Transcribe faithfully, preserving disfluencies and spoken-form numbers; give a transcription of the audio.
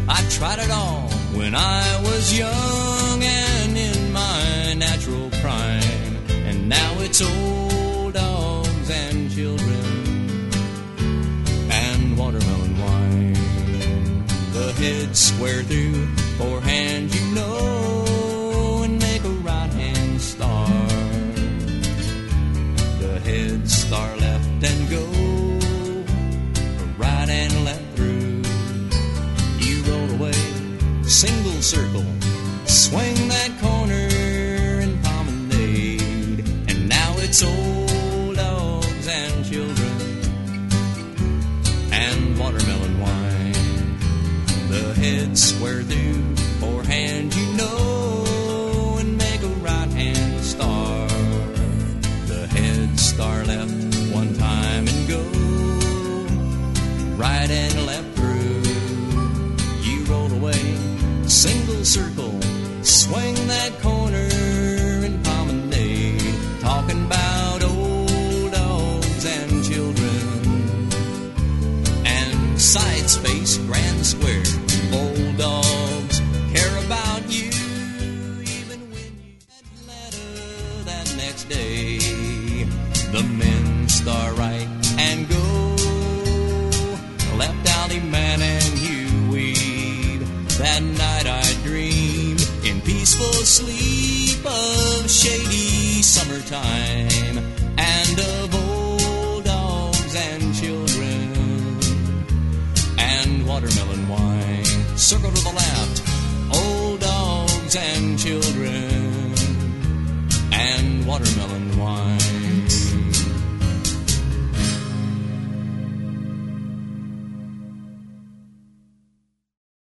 I tried it all when I was young and in my natural prime. And now it's old dogs and children and watermelon wine. The head square through, forehand you know, and make a right-hand star. The head star left and go, right and left through. You roll away, single circle, swing that corner and promenade. And now it's old dogs and children and watermelon wine. The head square through, forehand you know, and make a right-hand star. The head star left one time and go, right and left through. You roll away, single circle, swing that corner and promenade. Talking about old dogs and children and side space, grand square. Old dogs care about you even when you get a letter that next day. The men star right and go, left alley man and you weed. That night I dreamed in peaceful sleep of shady summertime and of old dogs and children and watermelon wine. Circle to the left,